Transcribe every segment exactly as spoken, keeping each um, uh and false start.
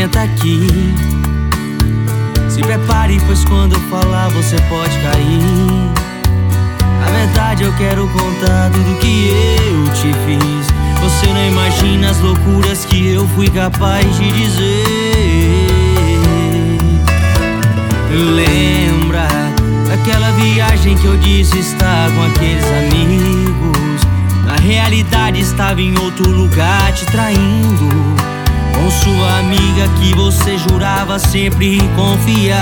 senta aqui. Se prepare, pois quando eu falar você pode cair. Na verdade eu quero contar tudo que eu te fiz. Você não imagina as loucuras que eu fui capaz de dizer. Lembra daquela viagem que eu disse estar com aqueles amigos? Na realidade estava em outro lugar te traindo, com sua amiga que você jurava sempre confiar.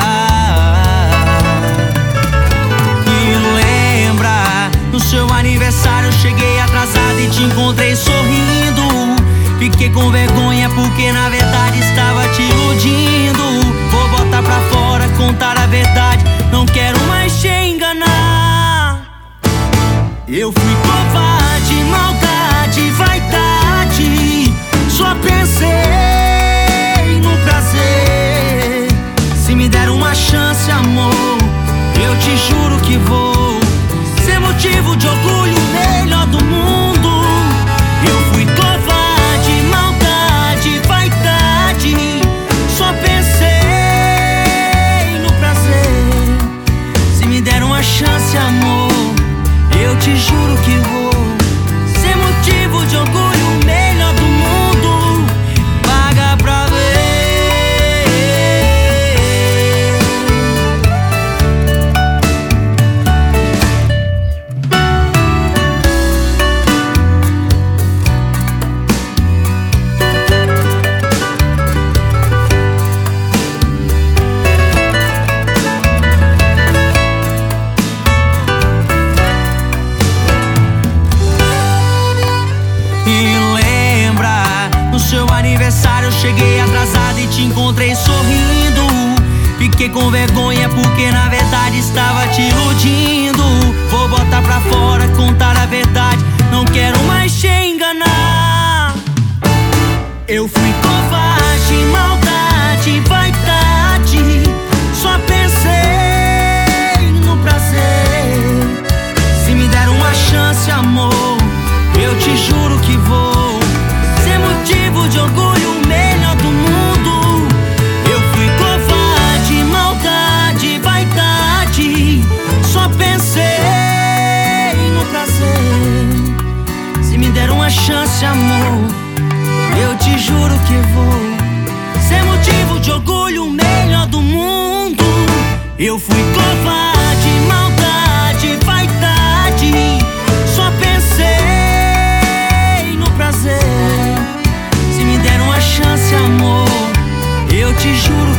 E lembra, no seu aniversário eu cheguei atrasado e te encontrei sorrindo. Fiquei com vergonha porque na verdade estava te iludindo. Vou botar pra fora, contar a verdade, não quero mais te enganar. Eu fui covarde, maldade, vaidade, só pensei no prazer. Se me der uma chance, amor, eu te juro que vou ser motivo de orgulho, melhor do mundo. Eu fui covarde, maldade, vaidade, só pensei no prazer. Se me der uma chance, amor, eu te juro que vou ser motivo de orgulho, melhor do mundo. Paga pra ver. Eu cheguei atrasado e te encontrei sorrindo. Fiquei com vergonha porque na verdade estava te iludindo. Vou botar pra fora, contar a verdade, não quero mais te enganar. Eu fui covarde, maldade, vaidade, só pensei no prazer. Se me der uma chance, amor, eu te juro que vou ser motivo de orgulho, melhor do mundo. Eu fui covarde, maldade, vaidade, só pensei no prazer. Se me der uma chance, amor, eu te juro que vou ser motivo de orgulho, melhor do mundo. Eu fui covarde, maldade, vaidade, só pensei no prazer. Se me der uma chance, amor, eu te juro